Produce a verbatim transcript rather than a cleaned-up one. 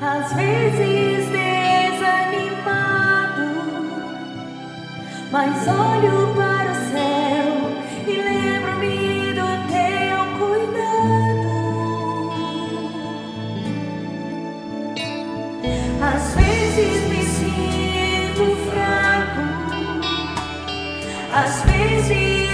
Às vezes desanimado, mas olho para o céu e lembro-me do teu cuidado. Às vezes me sinto fraco, às vezes